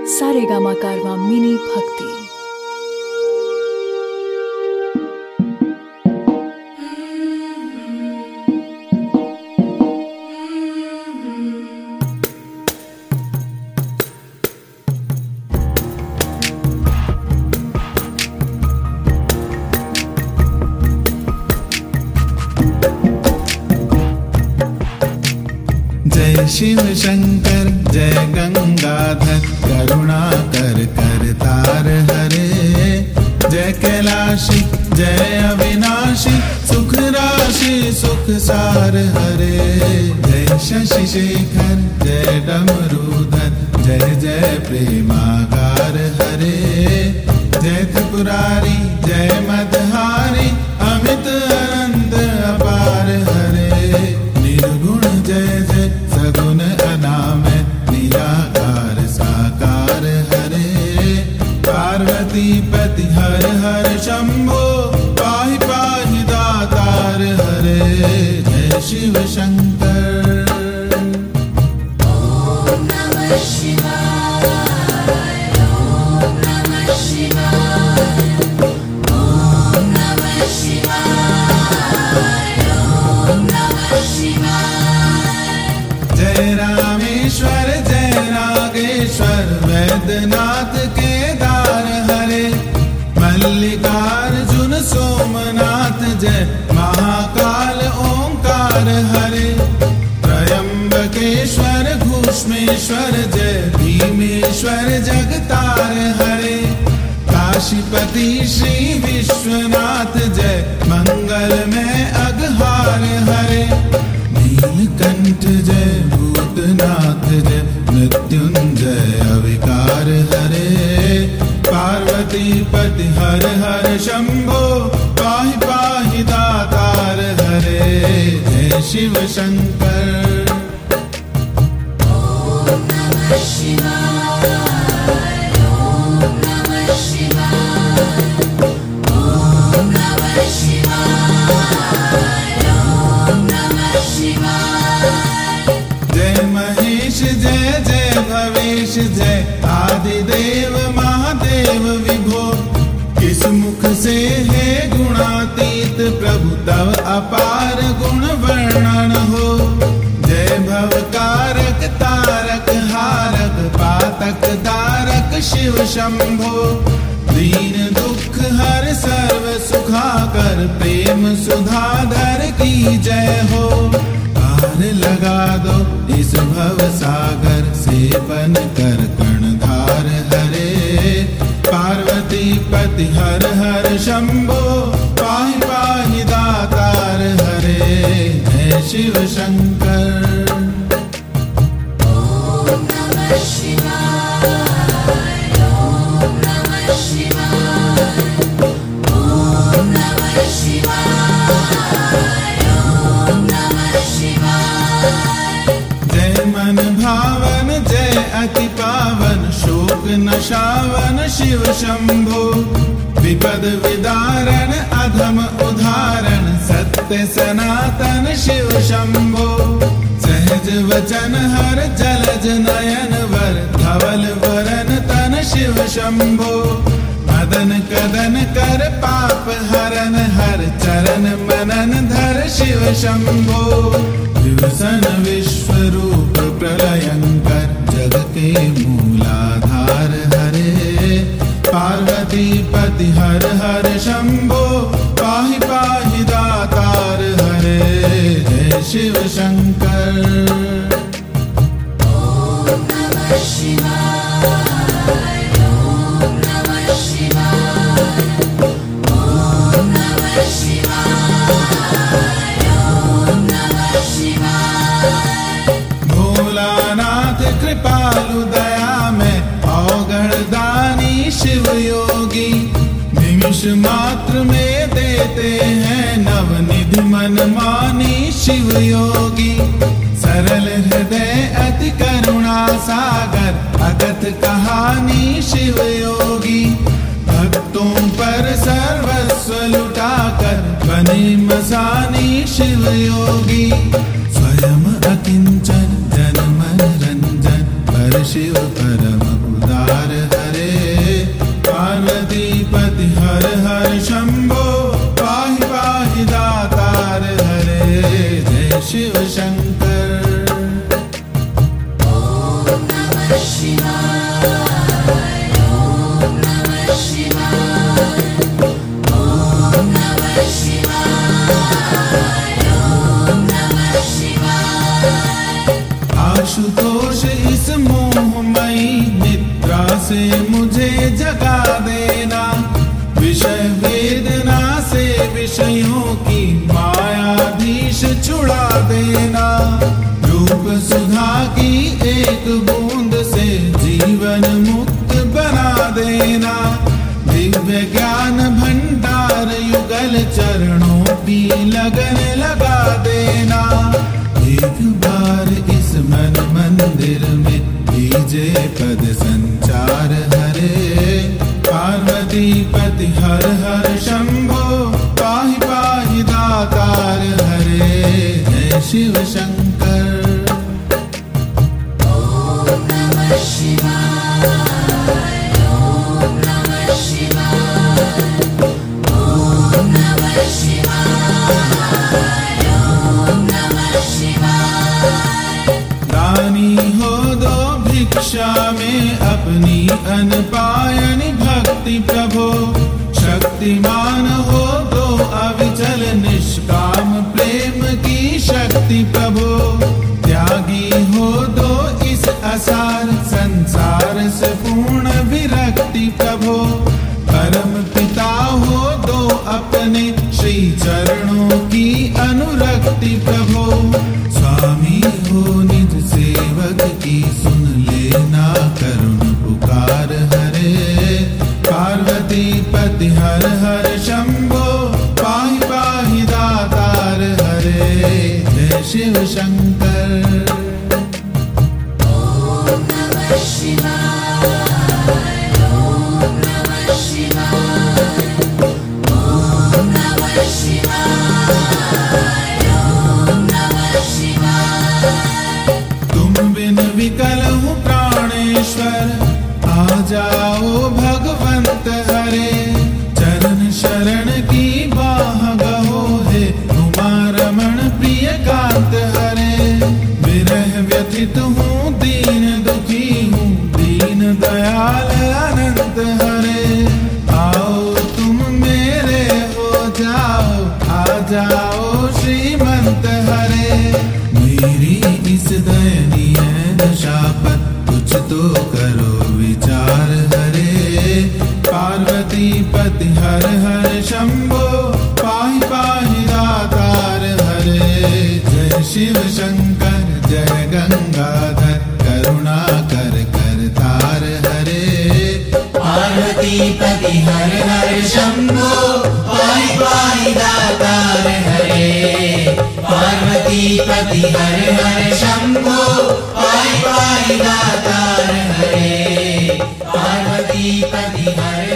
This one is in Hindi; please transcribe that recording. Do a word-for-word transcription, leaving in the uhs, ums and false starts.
सारेगामा कारवां मिनी भक्ति। जय शिव शंकर जय गंगाधर करुणाकर करतार हरे, जय कैलाशी जय अविनाशी सुख राशि सुख सार हरे। जय शशि शेखर जय डमरूधर जय जय प्रेमागार हरे, जय त्रिपुरारी जय मदहारी अमित अनंत अपार हरे। निर्गुण जय जय सगुण अनामय निराकार साकार हरे, पार्वती पति हर हर शंभो पाहि पाहि दातार हरे। जय शिव शंकर। ओम नमः शिवाय, ओम नमः शिवाय, ओम नमः शिवाय, ओम नमः शिवाय। जय रामेश्वर जय नागेश्वर वैद्यनाथ केदार हरे, मल्लिकार्जुन सोमनाथ जय महाकाल ओंकार हरे। त्रयंबकेश्वर घूष्मेश्वर जय भीमेश्वर जगतार हरे, काशीपति श्री विश्वनाथ जय मंगल में अघहार हरे। नीलकंठ जय भूतनाथ जय मृत्युंजय अविकार हरे, पार्वती पति हर हर शंभो पाहि पाहि दातार हरे। जय शिव शंकर। ओम नमः शिवाय, ओम नमः शिवाय, ओम नमः शिवाय, ओम नमः शिवाय। जय महेश जय जय भवेश जय आदिदेव महादेव विभो, किस मुख से है गुणातीत प्रभु तव अपार गुण वर्णन हो। जय भवकारक तारक हारक पातक दारक शिव शंभो, दीन दुख हर सर्व सुखाकर प्रेम सुधाधर की जय हो। पार लगा दो इस भव सागर से बन कर कर्णधार हरे, पार्वती पति हर हर शंभो पाहि पाहि दातार हरे। जय शिव शंकर। ओम नमः शिवाय, ओम नमः शिवाय, ओम नमः शिवाय, ओम नमः शिवाय। जय मन भावन जय अति पावन शोक नशावन शिव शंभो, विपद विदारण अधम उदाहरण सत्य सनातन शिव शंभो। सहज वचन हर जलज नयन वर धवल वरन तन शिव शंभो, मदन कदन कर पाप हरन हर चरण मनन धर शिव शंभो। विवसन विश्व रूप प्रलयंकर जग के मूलाधार हरे, पार्वती पति हर हर शंभो पाहि पाहि दातार हरे। जय शिव शंकर। ओम नमः शिवाय, ओम नमः शिवाय, ओम नमः शिवाय, ओम नमः शिवाय। भोलानाथ कृपालु दया में अवगण दानी शिव योगी, निमिष मात्र में देते हैं नवनिधि मन मानी शिव योगी। सरल हृदय अति करुणा सागर अगत कहानी शिव योगी, भक्तों पर सर्वस्व लुटाकर बने मसानी शिव योगी। स्वयं अकिंचन जन मन रंजन पर शिव परम उदार दातार हरे। पार्वती पति हर हर शंभो पाहि पाहि दातार हरे। जय शिव शंकर। ओम नमः शिवाय। ओम नमः शिवाय। ओम नमः शिवाय। ओम नमः शिवाय। आशुतोष इस मोहमयी निद्रा से मुझे जगा देना। विषय वेदना से विषयों की मायाधीश छुड़ा देना। रूप सुधा की एक बूंद से जीवन मुक्त बना देना। दिव्य ज्ञान भंडार युगल चरणों की लगन लगा देना। एक बार इस मन मंदिर में कीजिए पद संचार हरे। पार्वती पति हर हर शंभो पाहि पाहि दातार हरे। जय शिव शंकर। ओम नमः शिवाय। ओम नमः शिवाय। ओम नमः शिवाय। ओम नमः शिवाय। दानी हो दो भिक्षा में अपनी अनपायनि भक्ति प्रभो। शक्तिमान हो दो अविचल निष्काम प्रेम की शक्ति प्रभो। त्यागी हो दो इस असार संसार से पूर्ण विरक्ति प्रभो। परम पिता हो दो अपने श्री चरणों की अनुरक्ति प्रभो। स्वामी हो निज सेवक की सुन लेना करुण पुकार हरे। पार्वती पति हर हर शंभो पाहि पाहि दातार हरे। जय शिव शंकर। ओम नमः शिवाय। ओम नमः शिवाय। ओम नमः शिवाय। ओम नमः शिवाय। तुम बिन विकल हूँ प्राणेश्वर। आ जाओ भगवंत हरे। चरण शरण की बाह गहो है उमा रमण प्रिय कांत हरे। विरह व्यथित हूँ दीन दुखी हूँ दीन दयाल अनंत हरे। आओ तुम मेरे हो जाओ आ जाओ श्रीमंत हरे। मेरी इस दयनीय दशा पर कुछ तो करो विचार हरे। पार्वती पति हर हर शंभो पाहि पाहि दातार हरे। जय शिव शंकर जय गंगाधर करुणा कर करतार हरे। पार्वती पति हर हर शंभो पाहि पाहि दातार हरे। पार्वती पति हर हर शंभो पाहि पाहि दातार हरे। पार्वती पति हर